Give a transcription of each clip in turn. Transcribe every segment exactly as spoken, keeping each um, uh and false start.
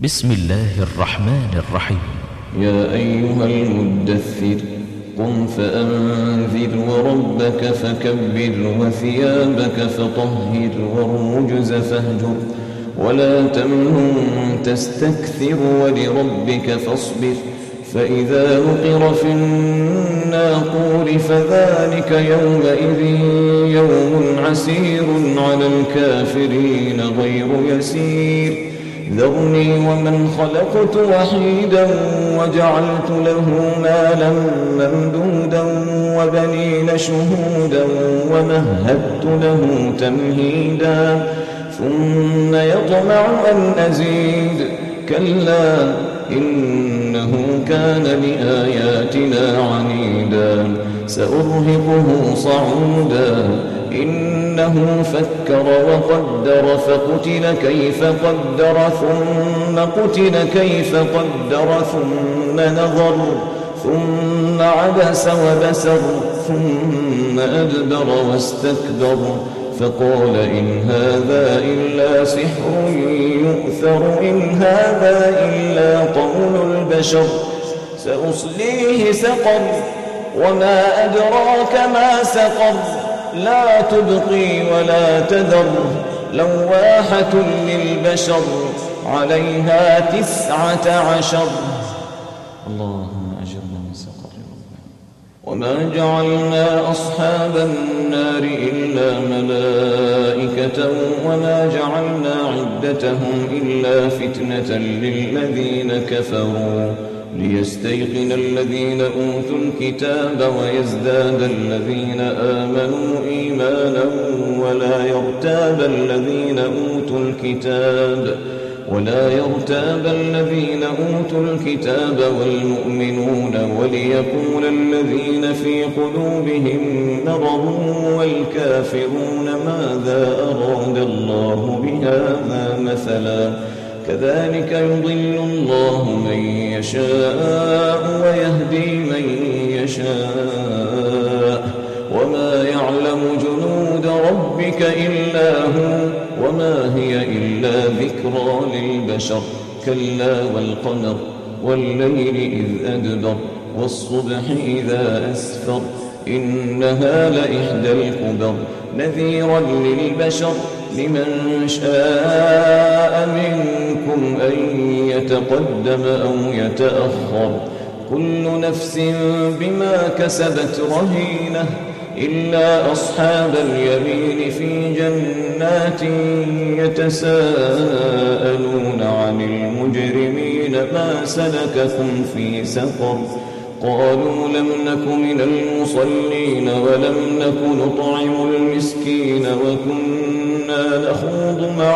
بسم الله الرحمن الرحيم. يا أيها المدثر قم فأنذر وربك فكبر وثيابك فطهر والرجز فاهجر ولا تمنن تستكثر ولربك فاصبر فإذا نقر في الناقور فذلك يومئذ يوم عسير على الكافرين غير يسير ذرني ومن خلقت وحيدا وجعلت له مالا ممدودا وبنين شهودا ومهدت له تمهيدا ثم يطمع أن أزيد كلا إنه كان لآياتنا عنيدا سأرهقه صعودا إنه فكر وقدر فقتل كيف قدر ثم قتل كيف قدر ثم نظر ثم عبس وبسر ثم أدبر واستكبر فقال إن هذا إلا سحر يؤثر إن هذا إلا قول البشر سأصليه سقر وما أدراك ما سقر لا تبقي ولا تذر لواحة للبشر عليها تسعة عشر. اللهم أجرنا من سقر ربنا. وما جعلنا أصحاب النار إلا ملائكة وما جعلنا عدتهم إلا فتنة للذين كفروا ليستيقن الذين أوتوا الكتاب ويزداد الذين آمنوا إيمانا ولا يرتاب الذين أوتوا الكتاب ولا يرتاب الذين أوتوا الكتاب والمؤمنون وليقول الذين في قلوبهم مرض والكافرون ماذا أراد الله بهذا مثلا كذلك يضل الله من يشاء ويهدي من يشاء وما يعلم جنود ربك إلا هو وما هي إلا ذكرى للبشر كلا والقمر والليل إذ أدبر والصبح إذا أسفر إنها لإحدى الكبر نذيرا للبشر لمن شاء منكم أن يتقدم أو يتأخر كل نفس بما كسبت رهينة إلا أصحاب اليمين في جنات يتساءلون عن المجرمين ما سلككم في سقر قالوا لم نك من المصلين ولم نك نطعم المسكين وكنا نخوض مع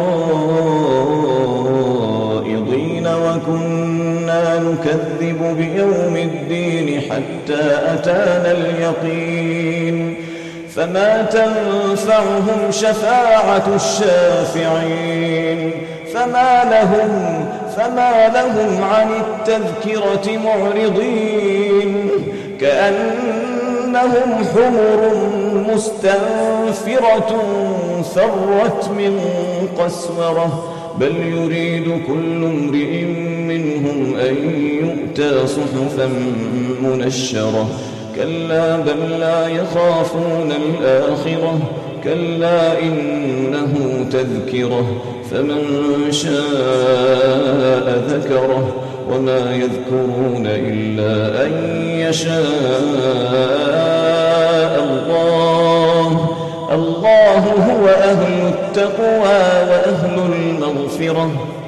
الخائضين وكنا نكذب بيوم الدين حتى أتانا اليقين فما تنفعهم شفاعة الشافعين فما لهم فما لهم عن التذكرة معرضين كأنهم حمر مستنفرة فرت من قسورة بل يريد كل امرئ منهم أن يؤتى صحفا منشرة كلا بل لا يخافون الآخرة كلا إنه تذكرة فمن شاء ذكره وما يذكرون إلا أن يشاء الله الله هو أهل التقوى وأهل المغفرة